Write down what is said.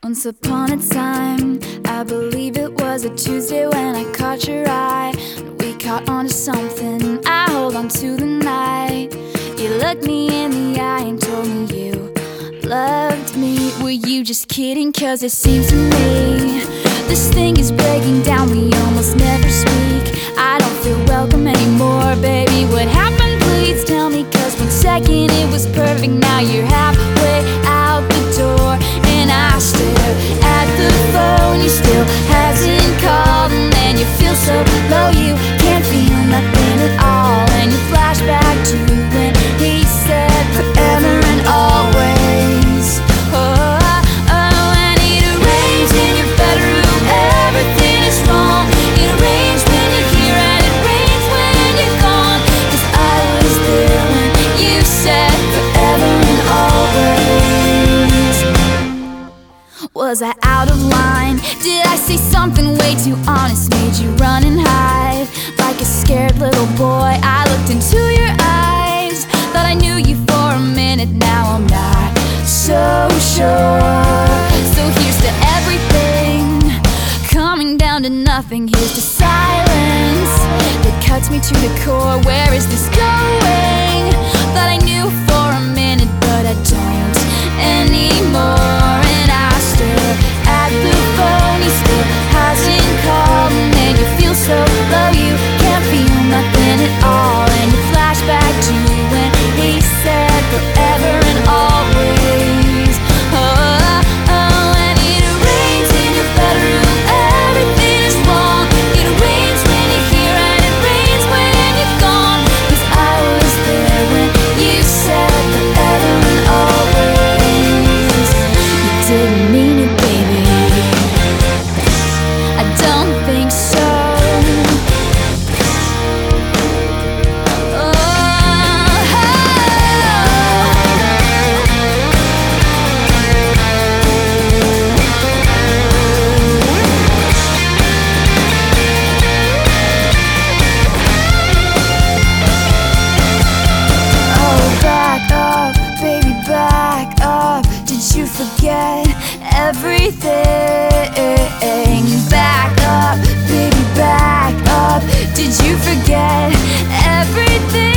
Once upon a time, I believe it was a Tuesday when I caught your eye. We caught on to something, I hold on to the night. You looked me in the eye and told me you loved me. Were you just kidding? Cause it seems to me this thing is breaking down, we almost never speak. I don't feel welcome anymore, baby, what happened? Please tell me, cause 1 second it was perfect. Now you're halfway out the door, and I stare at the phone. You still hasn't called, and then you feel so low you can't feel nothing at all. And you flash back to when he said forever and always. And it rains in your bedroom, everything is wrong. It rains when you're here and it rains when you're gone. 'Cause I was there when you said forever and always. Was I out of line? Did I say something way too honest? Made you run and hide like a scared little boy. I looked into your eyes, thought I knew you for a minute. Now I'm not so sure. So here's to everything coming down to nothing. Here's to silence that cuts me to the core. Where is this going? Thought I knew for a minute, but I don't anymore. And I stare at the phone, he still hasn't called, and then you feel so low you can't feel nothing at all. And you flash back to when he said forever and always. And it rains in your bedroom, everything is wrong. It rains when you're here and it rains when you're gone. 'Cause I was there when you said forever and always. You didn't mean it, baby, I don't think so. Back up, baby, back up. Did you forget everything? Back up, baby, back up. Did you forget everything?